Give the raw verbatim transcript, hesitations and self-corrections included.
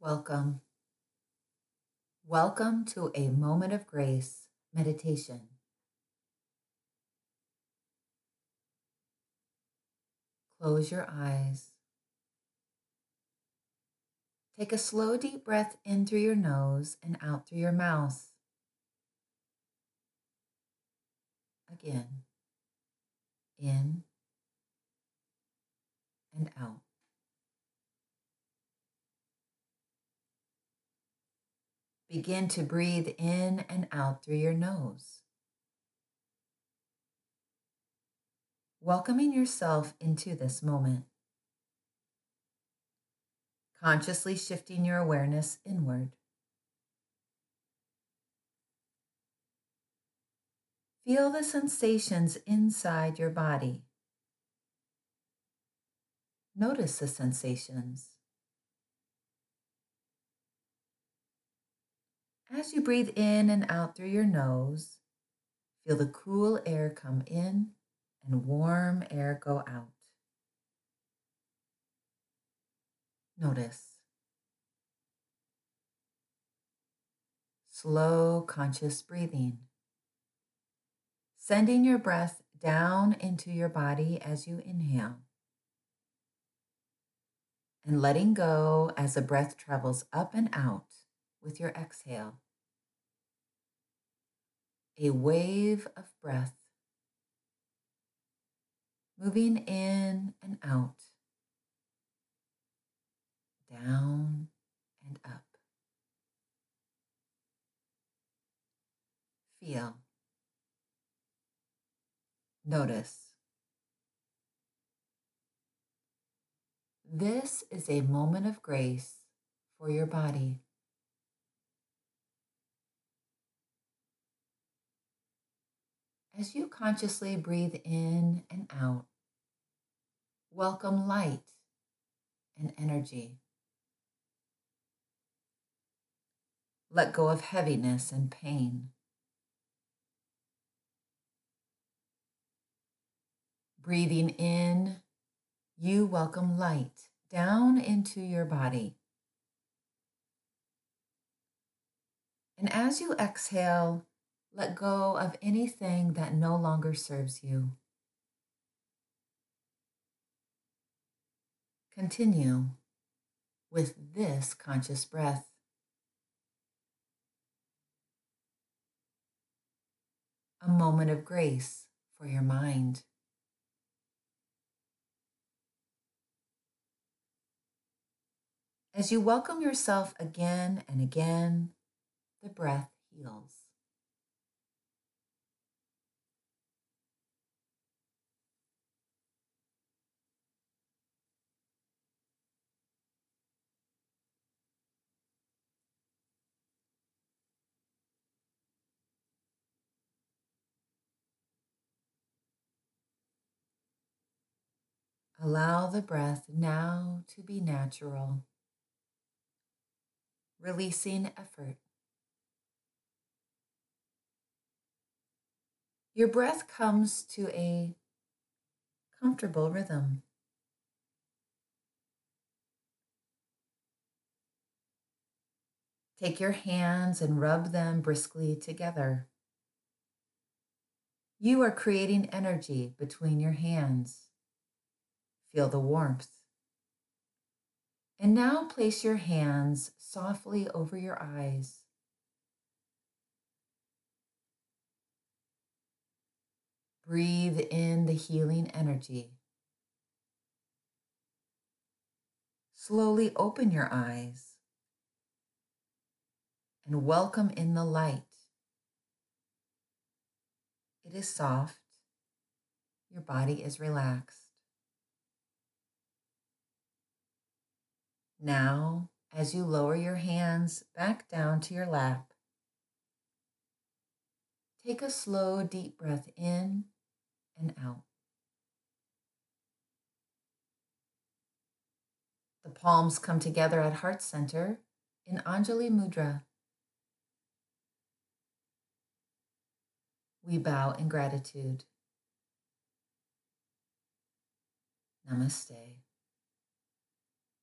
Welcome. Welcome to a moment of grace meditation. Close your eyes. Take a slow, deep breath in through your nose and out through your mouth. Again, in and out. Begin to breathe in and out through your nose, welcoming yourself into this moment, consciously shifting your awareness inward. Feel the sensations inside your body. Notice the sensations. As you breathe in and out through your nose, feel the cool air come in and warm air go out. Notice. Slow, conscious breathing. Sending your breath down into your body as you inhale. And letting go as the breath travels up and out with your exhale. A wave of breath moving in and out, down and up. Feel. Notice. This is a moment of grace for your body. As you consciously breathe in and out, welcome light and energy. Let go of heaviness and pain. Breathing in, you welcome light down into your body. And as you exhale, let go of anything that no longer serves you. Continue with this conscious breath. A moment of grace for your mind. As you welcome yourself again and again, the breath heals. Allow the breath now to be natural, releasing effort. Your breath comes to a comfortable rhythm. Take your hands and rub them briskly together. You are creating energy between your hands. Feel the warmth. And now place your hands softly over your eyes. Breathe in the healing energy. Slowly open your eyes and welcome in the light. It is soft. Your body is relaxed. Now, as you lower your hands back down to your lap, take a slow, deep breath in and out. The palms come together at heart center in Anjali Mudra. We bow in gratitude. Namaste.